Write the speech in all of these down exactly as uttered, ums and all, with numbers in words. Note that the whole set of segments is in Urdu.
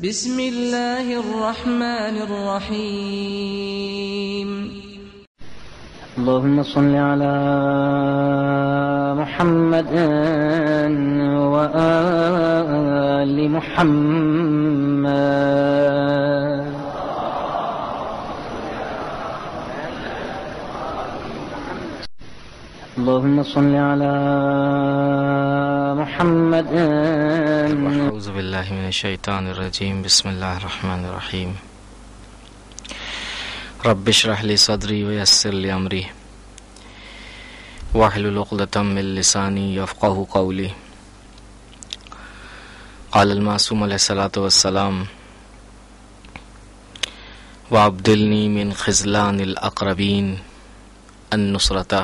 بسم اللہ الرحمن الرحیم اللهم صل على محمد وآل محمد. اللهم صل على محمد. اعوذ باللہ من الشیطان الرجیم. بسم اللہ الرحمن الرحیم. رب اشرح لي صدری ویسر لي امری واحلل عقدۃ من لسانی یفقهوا قولی. قال المعصوم علیہ الصلاۃ والسلام: وابدلنی من خذلان الاقربین النصرۃ.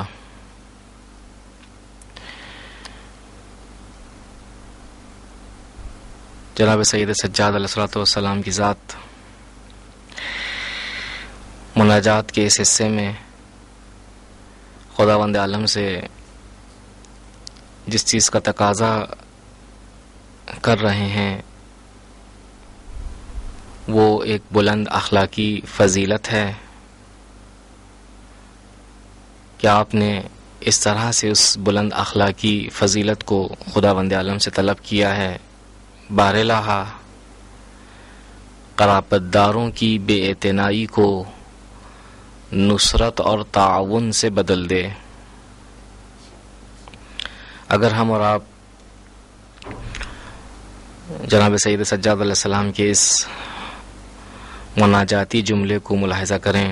جناب سید سجاد علیہ الصلوۃ والسلام کی ذات مناجات کے اس حصے میں خداوند عالم سے جس چیز کا تقاضا کر رہے ہیں وہ ایک بلند اخلاقی فضیلت ہے کہ آپ نے اس طرح سے اس بلند اخلاقی فضیلت کو خداوند عالم سے طلب کیا ہے: بارالہ قرابت داروں کی بے اعتنائی کو نصرت اور تعاون سے بدل دے. اگر ہم اور آپ جناب سید سجاد علیہ السلام کے اس مناجاتی جملے کو ملاحظہ کریں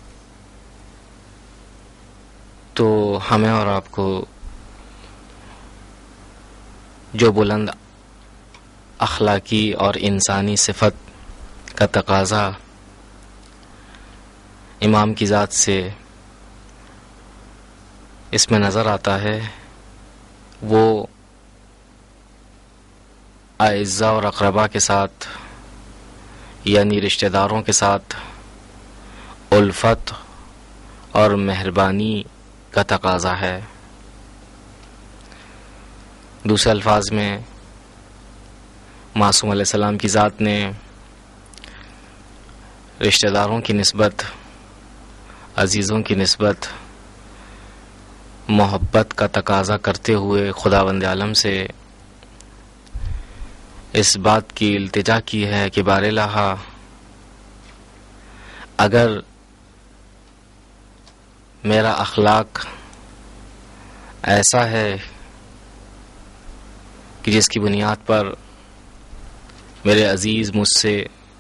تو ہمیں اور آپ کو جو بلند اخلاقی اور انسانی صفت کا تقاضا امام کی ذات سے اس میں نظر آتا ہے وہ اعزاء اور اقربا کے ساتھ یعنی رشتہ داروں کے ساتھ الفت اور مہربانی کا تقاضا ہے. دوسرے الفاظ میں معصوم علیہ السلام کی ذات نے رشتہ داروں کی نسبت، عزیزوں کی نسبت محبت کا تقاضا کرتے ہوئے خداوند عالم سے اس بات کی التجا کی ہے کہ بارالہ اگر میرا اخلاق ایسا ہے کہ جس کی بنیاد پر میرے عزیز مجھ سے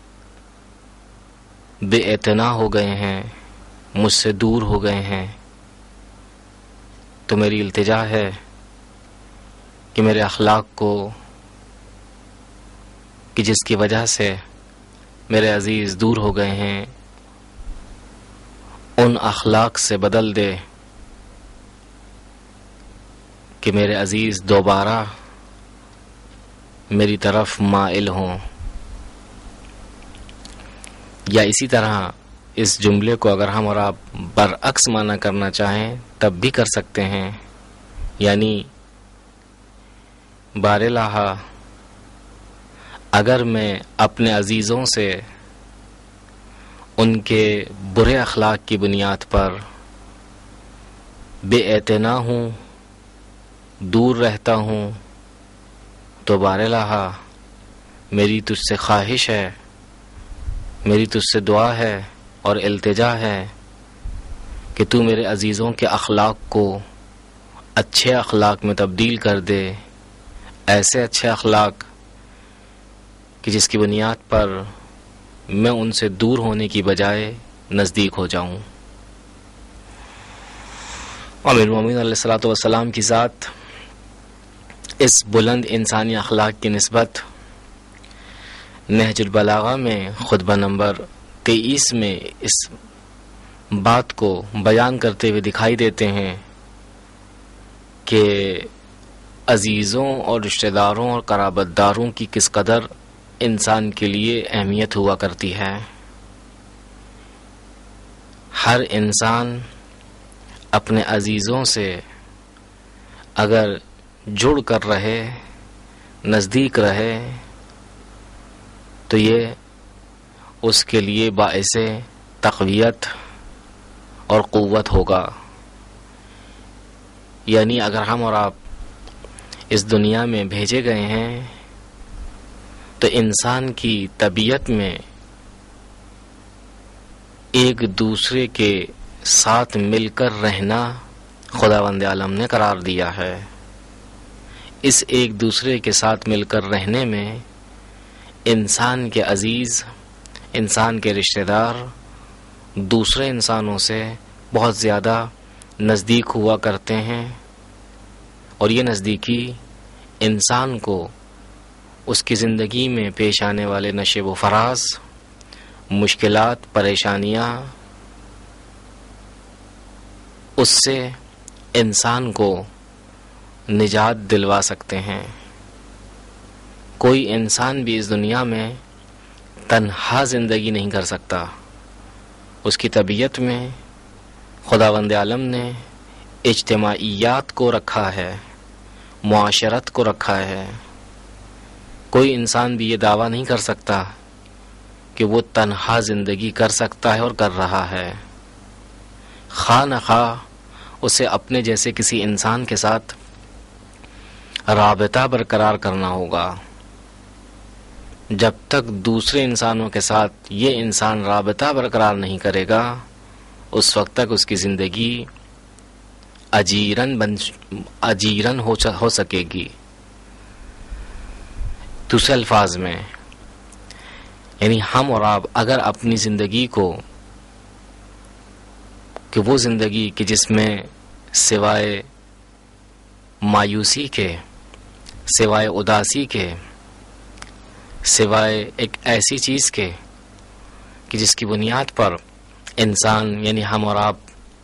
بے اعتنا ہو گئے ہیں، مجھ سے دور ہو گئے ہیں، تو میری التجا ہے کہ میرے اخلاق کو، کہ جس کی وجہ سے میرے عزیز دور ہو گئے ہیں، ان اخلاق سے بدل دے کہ میرے عزیز دوبارہ میری طرف مائل ہوں. یا اسی طرح اس جملے کو اگر ہم اور آپ برعکس معنی کرنا چاہیں تب بھی کر سکتے ہیں، یعنی بارالہ اگر میں اپنے عزیزوں سے ان کے برے اخلاق کی بنیاد پر بے اعتنا ہوں، دور رہتا ہوں، تو بارالہ میری تجھ سے خواہش ہے، میری تجھ سے دعا ہے اور التجا ہے کہ تو میرے عزیزوں کے اخلاق کو اچھے اخلاق میں تبدیل کر دے، ایسے اچھے اخلاق کہ جس کی بنیاد پر میں ان سے دور ہونے کی بجائے نزدیک ہو جاؤں. امیر المومنین علیہ الصلوۃ والسلام کی ذات اس بلند انسانی اخلاق کی نسبت نہج البلاغہ میں خطبہ نمبر تیئیس میں اس بات کو بیان کرتے ہوئے دکھائی دیتے ہیں کہ عزیزوں اور رشتہ داروں اور قرابت داروں کی کس قدر انسان کے لیے اہمیت ہوا کرتی ہے. ہر انسان اپنے عزیزوں سے اگر جڑ کر رہے، نزدیک رہے، تو یہ اس کے لیے باعث تقویت اور قوت ہوگا. یعنی اگر ہم اور آپ اس دنیا میں بھیجے گئے ہیں تو انسان کی طبیعت میں ایک دوسرے کے ساتھ مل کر رہنا خداوند عالم نے قرار دیا ہے. اس ایک دوسرے کے ساتھ مل کر رہنے میں انسان کے عزیز، انسان کے رشتہ دار دوسرے انسانوں سے بہت زیادہ نزدیک ہوا کرتے ہیں، اور یہ نزدیکی انسان کو اس کی زندگی میں پیش آنے والے نشیب و فراز، مشکلات، پریشانیاں، اس سے انسان کو نجات دلوا سکتے ہیں. کوئی انسان بھی اس دنیا میں تنہا زندگی نہیں کر سکتا. اس کی طبیعت میں خداوند عالم نے اجتماعیات کو رکھا ہے، معاشرت کو رکھا ہے. کوئی انسان بھی یہ دعویٰ نہیں کر سکتا کہ وہ تنہا زندگی کر سکتا ہے اور کر رہا ہے. خواہ نخواہ اسے اپنے جیسے کسی انسان کے ساتھ رابطہ برقرار کرنا ہوگا. جب تک دوسرے انسانوں کے ساتھ یہ انسان رابطہ برقرار نہیں کرے گا، اس وقت تک اس کی زندگی اجیرن بن اجیرن ہو ہو سکے گی. دوسرے الفاظ میں یعنی ہم اور آپ اگر اپنی زندگی کو، کہ وہ زندگی کہ جس میں سوائے مایوسی کے، سوائے اداسی کے، سوائے ایک ایسی چیز کے کہ جس کی بنیاد پر انسان یعنی ہم اور آپ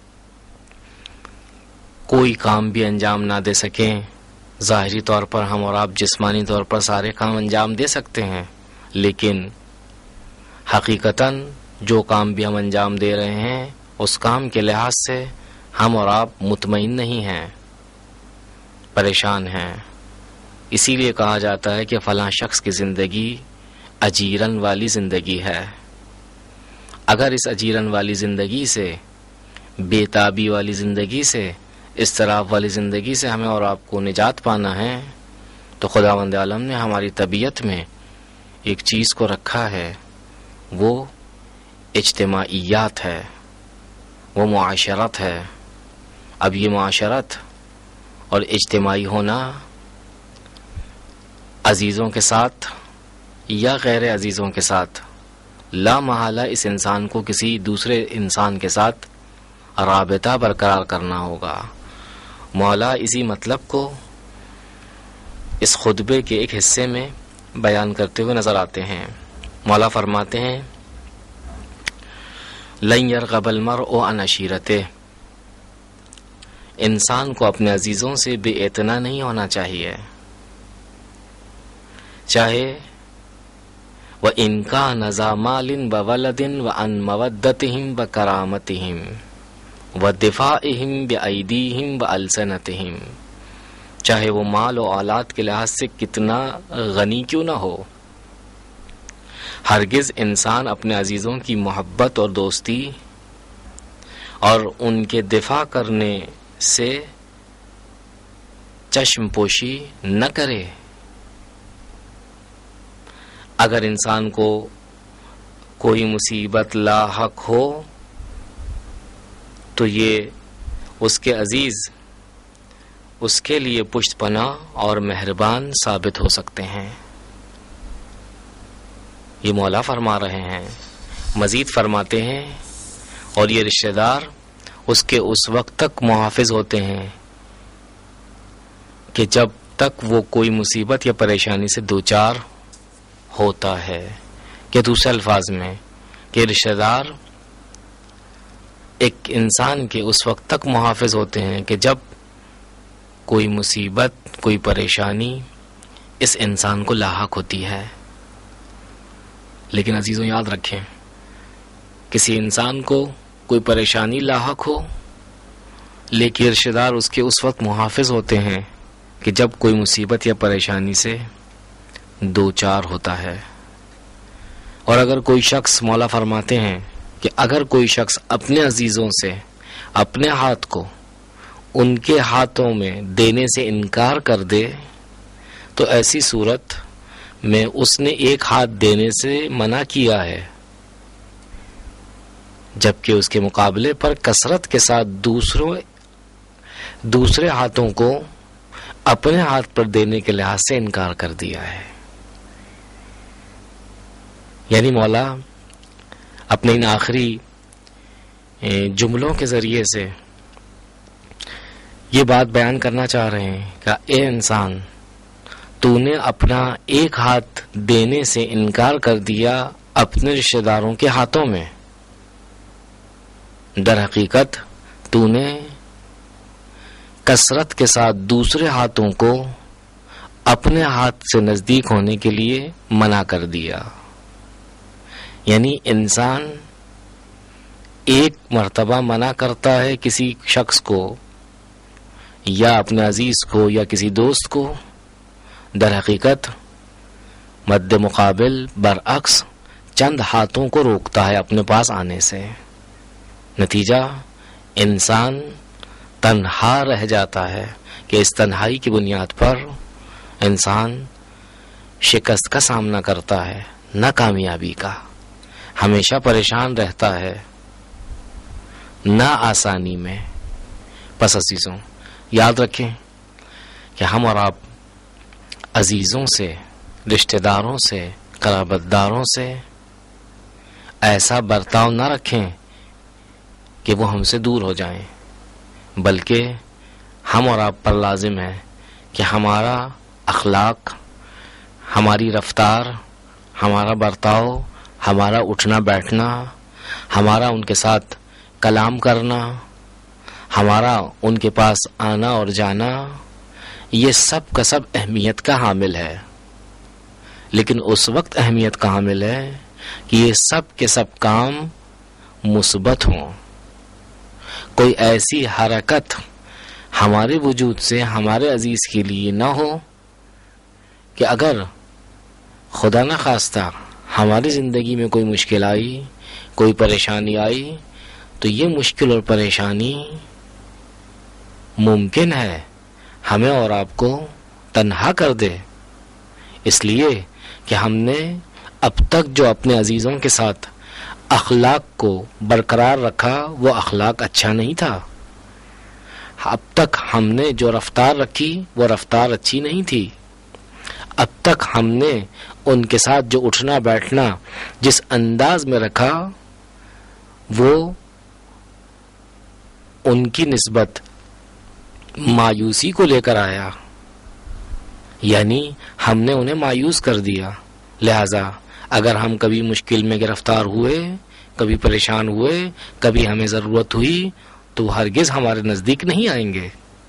کوئی کام بھی انجام نہ دے سکیں. ظاہری طور پر ہم اور آپ جسمانی طور پر سارے کام انجام دے سکتے ہیں، لیکن حقیقتاً جو کام بھی ہم انجام دے رہے ہیں اس کام کے لحاظ سے ہم اور آپ مطمئن نہیں ہیں، پریشان ہیں. اسی لیے کہا جاتا ہے کہ فلاں شخص کی زندگی اجیرن والی زندگی ہے. اگر اس اجیرن والی زندگی سے، بے تابی والی زندگی سے، اضطراب والی زندگی سے ہمیں اور آپ کو نجات پانا ہے تو خداوند عالم نے ہماری طبیعت میں ایک چیز کو رکھا ہے، وہ اجتماعیات ہے، وہ معاشرت ہے. اب یہ معاشرت اور اجتماعی ہونا عزیزوں کے ساتھ یا غیر عزیزوں کے ساتھ لا محالہ اس انسان کو کسی دوسرے انسان کے ساتھ رابطہ برقرار کرنا ہوگا. مولا اسی مطلب کو اس خطبے کے ایک حصے میں بیان کرتے ہوئے نظر آتے ہیں. مولا فرماتے ہیں لن یرغب المرء عن عشیرتہ، انسان کو اپنے عزیزوں سے بے اعتنا نہیں ہونا چاہیے، چاہے وَإِنْ كَانَ ذَا مَالٍ وَوَلَدٍ وَعَنْ مَوَدَّتِهِمْ وَكَرَامَتِهِمْ وَدِفَاعِهِمْ بِأَيْدِيهِمْ وَأَلْسَنَتِهِمْ، چاہے وہ مال و اولاد کے لحاظ سے کتنا غنی کیوں نہ ہو، ہرگز انسان اپنے عزیزوں کی محبت اور دوستی اور ان کے دفاع کرنے سے چشم پوشی نہ کرے. اگر انسان کو کوئی مصیبت لاحق ہو تو یہ اس کے عزیز اس کے لیے پشت پناہ اور مہربان ثابت ہو سکتے ہیں. یہ مولا فرما رہے ہیں. مزید فرماتے ہیں اور یہ رشتہ دار اس کے اس وقت تک محافظ ہوتے ہیں کہ جب تک وہ کوئی مصیبت یا پریشانی سے دوچار ہوتا ہے. کہ دوسرے الفاظ میں کہ رشتہ دار ایک انسان کے اس وقت تک محافظ ہوتے ہیں کہ جب کوئی مصیبت، کوئی پریشانی اس انسان کو لاحق ہوتی ہے. لیکن عزیزوں یاد رکھیں، کسی انسان کو کوئی پریشانی لاحق ہو لیکن رشتہ دار اس کے اس وقت محافظ ہوتے ہیں کہ جب کوئی مصیبت یا پریشانی سے دو چار ہوتا ہے. اور اگر کوئی شخص، مولا فرماتے ہیں کہ اگر کوئی شخص اپنے عزیزوں سے اپنے ہاتھ کو ان کے ہاتھوں میں دینے سے انکار کر دے تو ایسی صورت میں اس نے ایک ہاتھ دینے سے منع کیا ہے، جبکہ اس کے مقابلے پر کثرت کے ساتھ دوسروں دوسرے ہاتھوں کو اپنے ہاتھ پر دینے کے لحاظ سے انکار کر دیا ہے۔ یعنی مولا اپنے ان آخری جملوں کے ذریعے سے یہ بات بیان کرنا چاہ رہے ہیں کہ اے انسان، تو نے اپنا ایک ہاتھ دینے سے انکار کر دیا اپنے رشتہ داروں کے ہاتھوں میں، در حقیقت تو نے کثرت کے ساتھ دوسرے ہاتھوں کو اپنے ہاتھ سے نزدیک ہونے کے لیے منع کر دیا۔ یعنی انسان ایک مرتبہ منع کرتا ہے کسی شخص کو یا اپنے عزیز کو یا کسی دوست کو، در حقیقت مد مقابل برعکس چند ہاتھوں کو روکتا ہے اپنے پاس آنے سے۔ نتیجہ انسان تنہا رہ جاتا ہے کہ اس تنہائی کی بنیاد پر انسان شکست کا سامنا کرتا ہے، ناکامیابی کا، ہمیشہ پریشان رہتا ہے، نہ آسانی میں۔ پس عزیزوں یاد رکھیں کہ ہم اور آپ عزیزوں سے، رشتہ داروں سے، قرابت داروں سے ایسا برتاؤ نہ رکھیں کہ وہ ہم سے دور ہو جائیں، بلکہ ہم اور آپ پر لازم ہے کہ ہمارا اخلاق، ہماری رفتار، ہمارا برتاؤ، ہمارا اٹھنا بیٹھنا، ہمارا ان کے ساتھ کلام کرنا، ہمارا ان کے پاس آنا اور جانا، یہ سب کا سب اہمیت کا حامل ہے۔ لیکن اس وقت اہمیت کا حامل ہے کہ یہ سب کے سب کام مثبت ہوں، کوئی ایسی حرکت ہمارے وجود سے ہمارے عزیز کے لیے نہ ہو کہ اگر خدا نہ خواستہ ہماری زندگی میں کوئی مشکل آئی، کوئی پریشانی آئی، تو یہ مشکل اور پریشانی ممکن ہے ہمیں اور آپ کو تنہا کر دے، اس لیے کہ ہم نے اب تک جو اپنے عزیزوں کے ساتھ اخلاق کو برقرار رکھا وہ اخلاق اچھا نہیں تھا، اب تک ہم نے جو رفتار رکھی وہ رفتار اچھی نہیں تھی، اب تک ہم نے ان کے ساتھ جو اٹھنا بیٹھنا جس انداز میں رکھا وہ ان کی نسبت مایوسی کو لے کر آیا، یعنی ہم نے انہیں مایوس کر دیا۔ لہذا اگر ہم کبھی مشکل میں گرفتار ہوئے، کبھی پریشان ہوئے، کبھی ہمیں ضرورت ہوئی تو ہرگز ہمارے نزدیک نہیں آئیں گے۔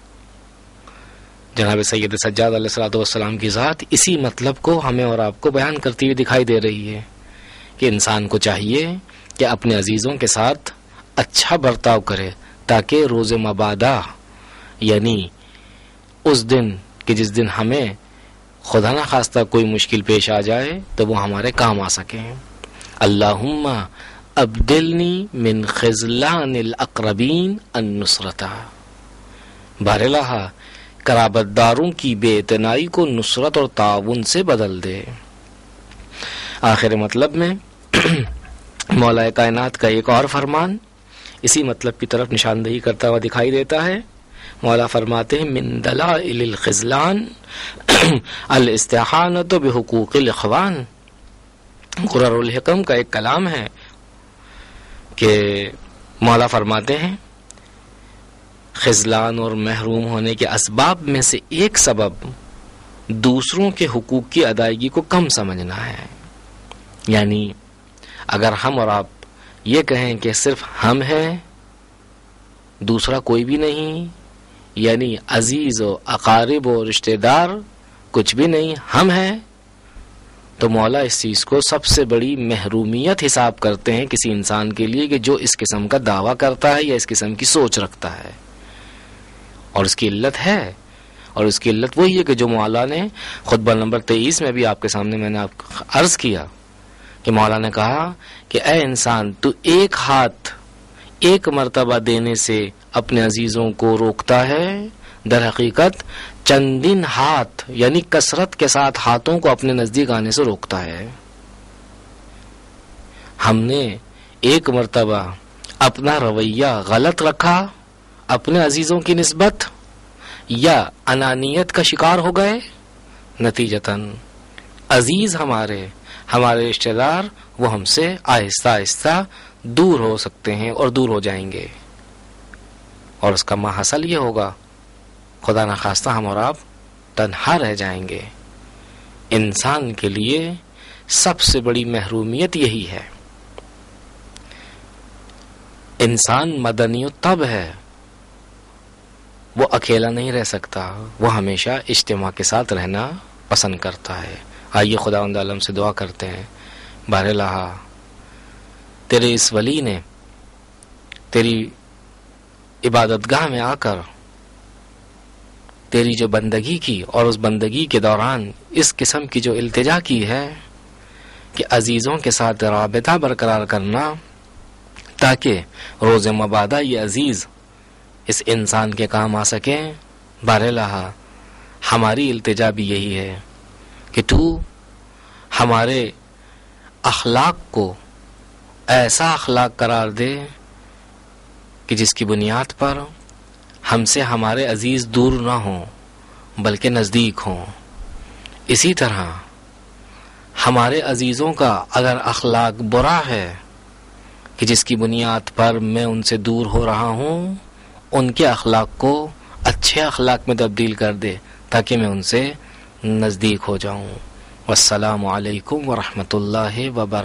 جناب سید سجاد علیہ الصلوۃ والسلام کی ذات اسی مطلب کو ہمیں اور آپ کو بیان کرتی ہوئی دکھائی دے رہی ہے کہ انسان کو چاہیے کہ اپنے عزیزوں کے ساتھ اچھا برتاؤ کرے تاکہ روز مبادا، یعنی اس دن کہ جس دن ہمیں خدا نہ خواستہ کوئی مشکل پیش آ جائے تو وہ ہمارے کام آ سکیں۔ اللہم ابدلنی من خذلان الاقربین النصرتا، بہرالہ قرابت داروں کی بے اعتنائی کو نصرت اور تعاون سے بدل دے۔ آخر مطلب میں مولا کائنات کا ایک اور فرمان اسی مطلب کی طرف نشاندہی کرتا ہوا دکھائی دیتا ہے۔ مولا فرماتے ہیں من دلائل الخذلان الاستعانۃ بحقوق الاخوان۔ قرار الحکم کا ایک کلام ہے کہ مولا فرماتے ہیں خذلان اور محروم ہونے کے اسباب میں سے ایک سبب دوسروں کے حقوق کی ادائیگی کو کم سمجھنا ہے۔ یعنی اگر ہم اور آپ یہ کہیں کہ صرف ہم ہیں، دوسرا کوئی بھی نہیں، یعنی عزیز و اقارب و رشتہ دار کچھ بھی نہیں، ہم ہیں، تو مولا اس چیز کو سب سے بڑی محرومیت حساب کرتے ہیں کسی انسان کے لیے کہ جو اس قسم کا دعویٰ کرتا ہے یا اس قسم کی سوچ رکھتا ہے۔ اور اس کی علت ہے، اور اس کی علت وہی ہے کہ جو مولا نے خطبہ نمبر تیئیس میں بھی آپ کے سامنے میں نے آپ کو عرض کیا کہ مولا نے کہا کہ اے انسان تو ایک ہاتھ ایک مرتبہ دینے سے اپنے عزیزوں کو روکتا ہے، در حقیقت چندین ہاتھ یعنی کثرت کے ساتھ ہاتھوں کو اپنے نزدیک آنے سے روکتا ہے۔ ہم نے ایک مرتبہ اپنا رویہ غلط رکھا اپنے عزیزوں کی نسبت، یا انانیت کا شکار ہو گئے، نتیجتاً عزیز ہمارے ہمارے رشتہ دار وہ ہم سے آہستہ آہستہ دور ہو سکتے ہیں اور دور ہو جائیں گے، اور اس کا محصل یہ ہوگا خدا نخواستہ ہم اور آپ تنہا رہ جائیں گے۔ انسان کے لیے سب سے بڑی محرومیت یہی ہے۔ انسان مدنی الطبع ہے، وہ اکیلا نہیں رہ سکتا، وہ ہمیشہ اجتماع کے ساتھ رہنا پسند کرتا ہے۔ آئیے خداوند عالم سے دعا کرتے ہیں، بار الہ تیرے اس ولی نے تیری عبادت گاہ میں آ کر تیری جو بندگی کی اور اس بندگی کے دوران اس قسم کی جو التجا کی ہے کہ عزیزوں کے ساتھ رابطہ برقرار کرنا تاکہ روز مبادہ یہ عزیز اس انسان کے کام آ سکیں، بار الہ ہماری التجا بھی یہی ہے کہ تو ہمارے اخلاق کو ایسا اخلاق قرار دے کہ جس کی بنیاد پر ہم سے ہمارے عزیز دور نہ ہوں بلکہ نزدیک ہوں۔ اسی طرح ہمارے عزیزوں کا اگر اخلاق برا ہے کہ جس کی بنیاد پر میں ان سے دور ہو رہا ہوں، ان کے اخلاق کو اچھے اخلاق میں تبدیل کر دے تاکہ میں ان سے نزدیک ہو جاؤں۔ والسلام علیکم ورحمۃ اللہ وبرکاتہ۔